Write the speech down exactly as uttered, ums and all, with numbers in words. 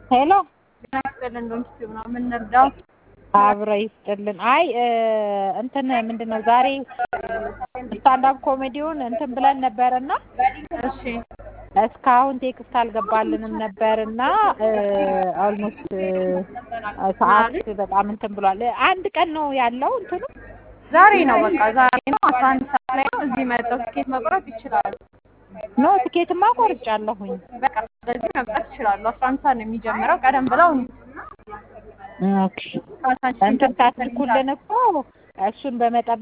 ሄሎ ያስጠልን ዶንት ነው ምን እንርዳው? አብረ ይስጥልን። አይ እንትን ምንድነው ዛሬ ስታንዳፕ ኮሜዲውን እንትን ብለን ነበርና እሺ እስካሁን ቴክስት አልገባልንም ነበርና ኦልሞስት ሰዓት በጣም እንትን ብሏል። አንድ ቀን ነው ያለው እንትኑ ዛሬ ነው በቃ ዛሬ ነው አስራ አንድ ሰዓት ላይ ነው። እዚህ መጥተው ትኬት መቁረጥ ይችላሉ። ኖ ትኬትማ ቆርጫለሁኝ። በቃ ስለዚህ መምጣት ይችላሉ። አስራ አንድ ሰዓት ነው የሚጀምረው። ቀደም ብለው ኦኬ እንትን ታስልኩልን እኮ እሱን በመጠበቅ